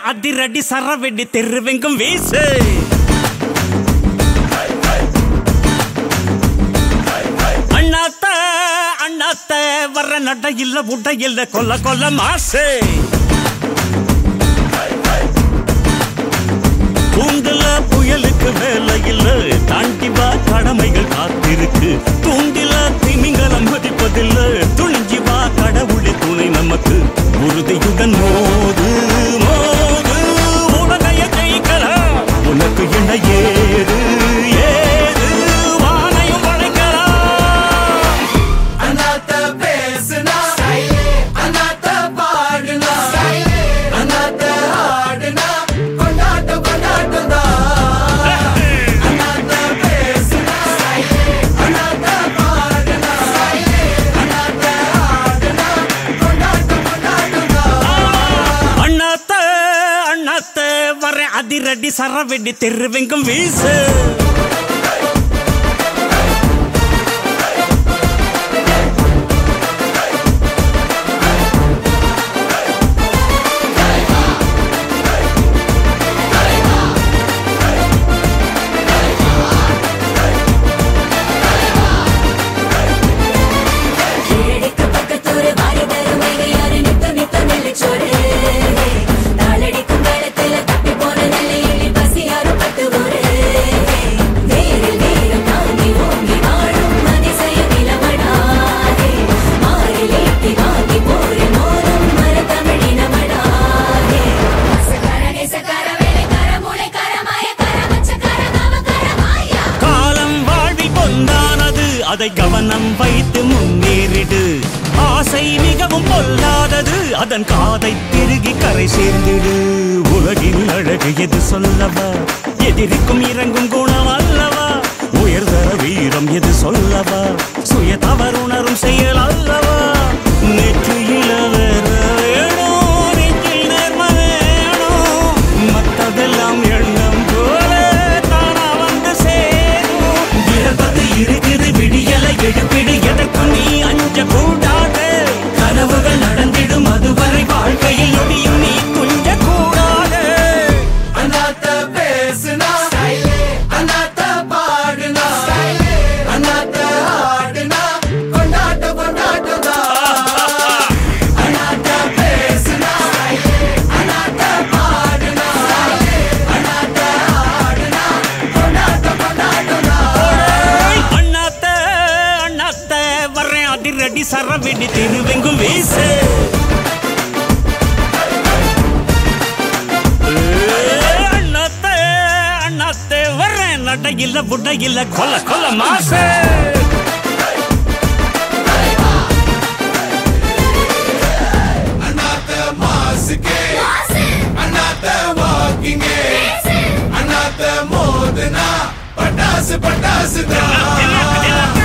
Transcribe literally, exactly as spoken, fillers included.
அதிரடி சரவெடி தெருவெங்கும் வீசு. அண்ணாத்த அண்ணாத்த வர்ற நட இல்ல உட இல்ல கொல்ல கொல்ல மாசு. தூண்டுல புயலுக்கு வேலை இல்ல தாண்டி வா கடமைகள் காத்திருக்கு. தூண்டில திமிங்கலம் மதிப்பதில்ல துணிஞ்சி வா கடவுளே துணை நமக்கு. உறுதியுடன் மோது மோது உலகைய ஜெயிக்கலாம். உனக்கு என்ன ஏது ஏது வானையும் வளைக்கலாம். அண்ணாத்த பேசுனா அண்ணாத்த பாடுனா அண்ணாத்த ஆடுனா கொண்டாட்டம் கொண்டாட்டம் தான். அண்ணாத்த பேசுனா அண்ணாத்த பாடுனா அண்ணாத்த ஆடுனா கொண்டாட்டம் கொண்டாட்டம் தான். அண்ணாத்த அண்ணாத்த வர அதிரடி சரவெடி தெருவெங்கும் வீசு. அதை கவனம் வைத்து முன்னேறிடு. ஆசை மிகவும் பொல்லாதது அதன் காதை திருகி கரை சேர்ந்திடு. உலகின் அழகு எது சொல்லவா எதிரிக்கும் இறங்கும் குணம் அல்லவா. உயர்தர வீரம் எது சொல்லவா சுய தவறுணரும் செயல் அல்லவா. நேற்று இளவர வேணும் நெற்றில் நேர்ம வேணும். மற்றதெல்லாம் எண்ணம் போல தானா வந்து சேரும். விரதது இருக்குது விடியலை எடுப்பிடு. எதற்கு நீ அஞ்ச கூடாது. கனவுகள் நடந்திடும் அதுவரை வாழ்க்கையில் நொடியும் நீ துஞ்ச கூடாது. அண்ணாத்த பேசுனா அண்ணாத்த பாடுனா அண்ணாத்த ஆடுனா கொண்டாட்டம் கொண்டாட்டம் தான். அண்ணாத்த பேசுனா அண்ணாத்த பாடுனா அண்ணாத்த ஆடுனா கொண்டாட்டம் கொண்டாட்டம் தான். அண்ணாத்த அண்ணாத்த வர்றேன் அதிரடி சரவெடி திருவெங்கும் வீசு. அண்ணாத்த அண்ணாத்த வர்றேன் நட இல்ல புட இல்ல கொல்ல கொல்ல மாசு. அண்ணாத்த மாசுக்கே அண்ணாத்த வாக்கிங்கே அண்ணாத்த மோதுனா பட்டாசு பட்டாசு தான்.